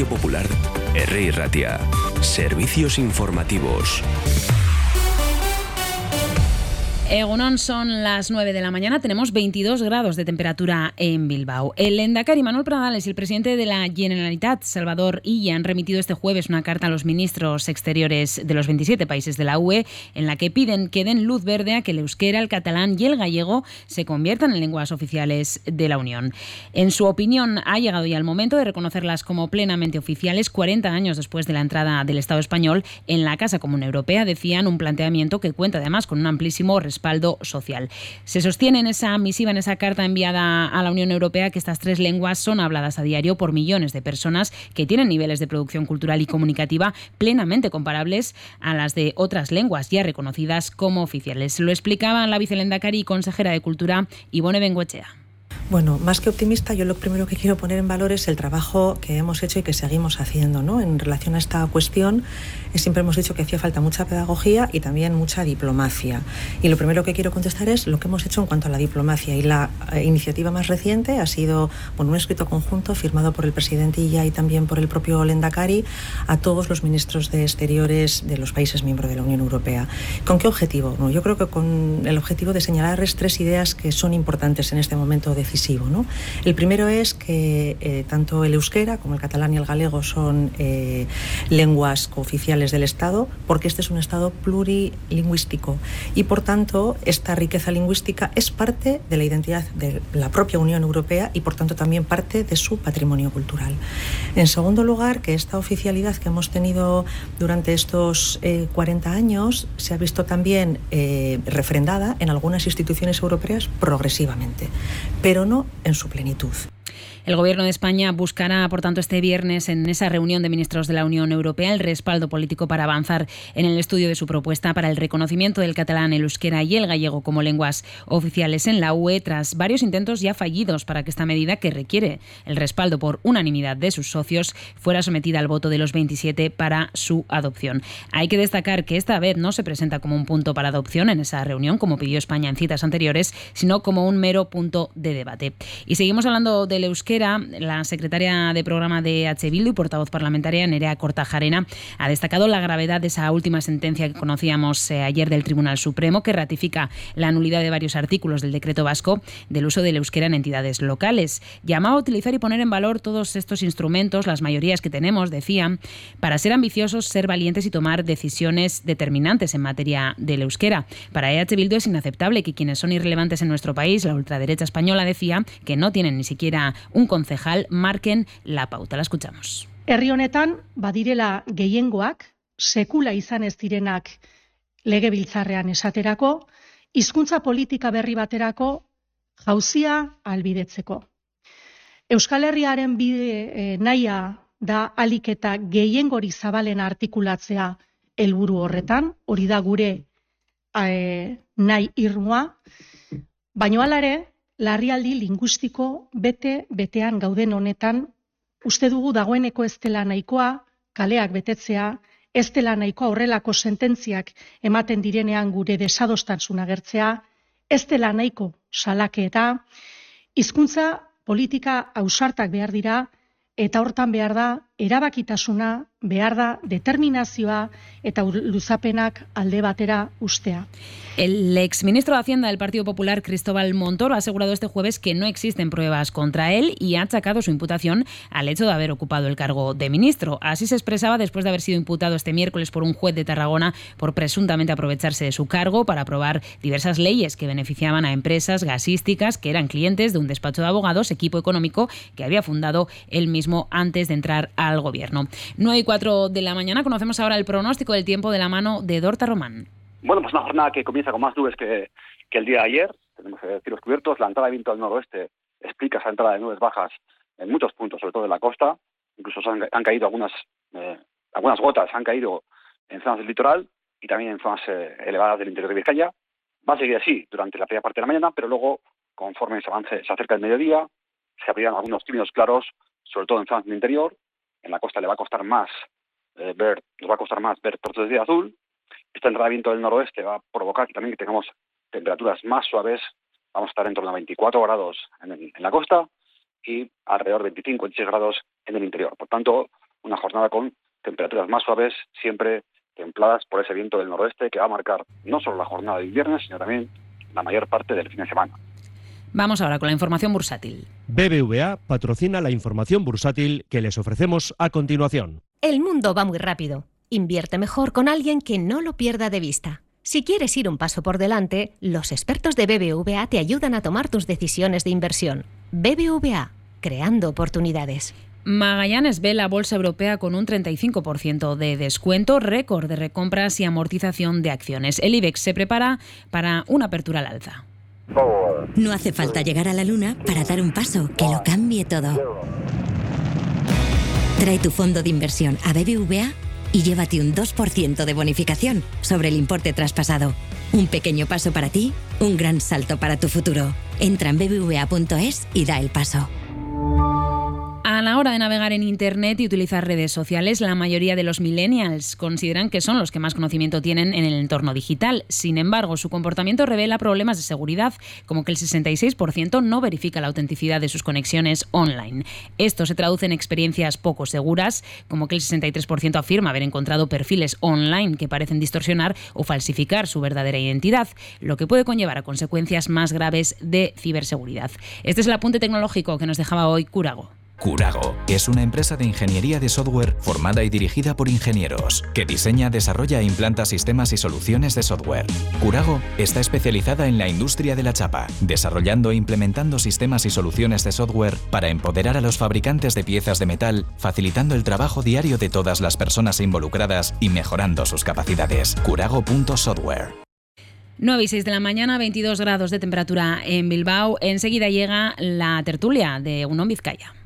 Radio Popular, Herri Ratia. Servicios informativos. Egunon, son las 9 de la mañana, tenemos 22 grados de temperatura en Bilbao. El lehendakari Manuel Pradales y el presidente de la Generalitat, Salvador Illa, han remitido este jueves una carta a los ministros exteriores de los 27 países de la UE en la que piden que den luz verde a que el euskera, el catalán y el gallego se conviertan en lenguas oficiales de la Unión. En su opinión, ha llegado ya el momento de reconocerlas como plenamente oficiales 40 años después de la entrada del Estado español en la Casa Común Europea, decían, un planteamiento que cuenta además con un amplísimo respaldo social. Se sostiene en esa misiva, en esa carta enviada a la Unión Europea, que estas tres lenguas son habladas a diario por millones de personas que tienen niveles de producción cultural y comunicativa plenamente comparables a las de otras lenguas ya reconocidas como oficiales. Lo explicaba la vicelehendakari y consejera de Cultura, Ibone Bengoechea. Bueno, más que optimista, yo lo primero que quiero poner en valor es el trabajo que hemos hecho y que seguimos haciendo, ¿no? En relación a esta cuestión, siempre hemos dicho que hacía falta mucha pedagogía y también mucha diplomacia. Y lo primero que quiero contestar es lo que hemos hecho en cuanto a la diplomacia. Y la iniciativa más reciente ha sido un escrito conjunto firmado por el presidente Illa y también por el propio lehendakari a todos los ministros de Exteriores de los países miembros de la Unión Europea. ¿Con qué objetivo? No, yo creo que con el objetivo de señalarles tres ideas que son importantes en este momento decisivo, ¿no? El primero es que tanto el euskera como el catalán y el galego son lenguas cooficiales del Estado, porque este es un Estado plurilingüístico y, por tanto, esta riqueza lingüística es parte de la identidad de la propia Unión Europea y, por tanto, también parte de su patrimonio cultural. En segundo lugar, que esta oficialidad que hemos tenido durante estos 40 años se ha visto también refrendada en algunas instituciones europeas progresivamente, pero no en su plenitud. El Gobierno de España buscará, por tanto, este viernes en esa reunión de ministros de la Unión Europea el respaldo político para avanzar en el estudio de su propuesta para el reconocimiento del catalán, el euskera y el gallego como lenguas oficiales en la UE, tras varios intentos ya fallidos para que esta medida, que requiere el respaldo por unanimidad de sus socios, fuera sometida al voto de los 27 para su adopción. Hay que destacar que esta vez no se presenta como un punto para adopción en esa reunión, como pidió España en citas anteriores, sino como un mero punto de debate. Y seguimos hablando del euskera. La secretaria de programa de H. Bildu y portavoz parlamentaria, Nerea Kortajarena, ha destacado la gravedad de esa última sentencia que conocíamos ayer del Tribunal Supremo, que ratifica la nulidad de varios artículos del decreto vasco del uso del euskera en entidades locales. Llamaba a utilizar y poner en valor todos estos instrumentos, las mayorías que tenemos, decían, para ser ambiciosos, ser valientes y tomar decisiones determinantes en materia del euskera. Para EH Bildu es inaceptable que quienes son irrelevantes en nuestro país, la ultraderecha española, decía, que no tienen ni siquiera un concejal, marquen la pauta. La escuchamos. Herri honetan badirela gehiengoak, sekula izan ez direnak legebiltzarrean esaterako, hizkuntza politika berri baterako jauzia ahalbidetzeko. Euskal Herriaren bide nahia da ahalik eta gehiengori zabalen artikulatzea helburu horretan, hori da gure nahi irmoa, baina hala ere, larrialdi linguistiko betean gauden honetan, uste dugu dagoeneko ez dela nahikoa kaleak betetzea, ez dela nahikoa horrelako sententziak ematen direnean gure desadostasuna agertzea, ez dela nahiko salaketa, hizkuntza politika ausartak behar dira, eta hortan behar da erabakitasuna, behar da determinazioa eta luzapenak alde batera ustea. El exministro de Hacienda del Partido Popular, Cristóbal Montoro, ha asegurado este jueves que no existen pruebas contra él y ha achacado su imputación al hecho de haber ocupado el cargo de ministro. Así se expresaba después de haber sido imputado este miércoles por un juez de Tarragona por presuntamente aprovecharse de su cargo para aprobar diversas leyes que beneficiaban a empresas gasísticas que eran clientes de un despacho de abogados, equipo económico que había fundado él mismo antes de entrar al gobierno. 9:04 de la mañana, conocemos ahora el pronóstico del tiempo de la mano de Dorta Román. Bueno, pues una jornada que comienza con más nubes que el día de ayer. Tenemos cielos cubiertos. La entrada de viento del noroeste explica esa entrada de nubes bajas en muchos puntos, sobre todo en la costa. Incluso han caído algunas gotas, han caído en zonas del litoral y también en zonas elevadas del interior de Vizcaya. Va a seguir así durante la primera parte de la mañana, pero luego, conforme se acerca el mediodía, se abrirán algunos tímidos claros, sobre todo en zonas del interior. En la costa le va a costar más ver trozos de azul. Esta entrada de viento del noroeste va a provocar que también tengamos temperaturas más suaves. Vamos a estar en torno a 24 grados en la costa y alrededor de 25-26 grados en el interior. Por tanto, una jornada con temperaturas más suaves, siempre templadas por ese viento del noroeste que va a marcar no solo la jornada del viernes, sino también la mayor parte del fin de semana. Vamos ahora con la información bursátil. BBVA patrocina la información bursátil que les ofrecemos a continuación. El mundo va muy rápido. Invierte mejor con alguien que no lo pierda de vista. Si quieres ir un paso por delante, los expertos de BBVA te ayudan a tomar tus decisiones de inversión. BBVA, creando oportunidades. Magallanes ve la bolsa europea con un 35% de descuento, récord de recompras y amortización de acciones. El IBEX se prepara para una apertura al alza. No hace falta llegar a la luna para dar un paso que lo cambie todo. Trae tu fondo de inversión a BBVA y llévate un 2% de bonificación sobre el importe traspasado. Un pequeño paso para ti, un gran salto para tu futuro. Entra en bbva.es y da el paso. A la hora de navegar en Internet y utilizar redes sociales, la mayoría de los millennials consideran que son los que más conocimiento tienen en el entorno digital. Sin embargo, su comportamiento revela problemas de seguridad, como que el 66% no verifica la autenticidad de sus conexiones online. Esto se traduce en experiencias poco seguras, como que el 63% afirma haber encontrado perfiles online que parecen distorsionar o falsificar su verdadera identidad, lo que puede conllevar a consecuencias más graves de ciberseguridad. Este es el apunte tecnológico que nos dejaba hoy Curago. Curago es una empresa de ingeniería de software formada y dirigida por ingenieros que diseña, desarrolla e implanta sistemas y soluciones de software. Curago está especializada en la industria de la chapa, desarrollando e implementando sistemas y soluciones de software para empoderar a los fabricantes de piezas de metal, facilitando el trabajo diario de todas las personas involucradas y mejorando sus capacidades. Curago.software. 9 y 6 de la mañana, 22 grados de temperatura en Bilbao. Enseguida llega la tertulia de Unón Vizcaya.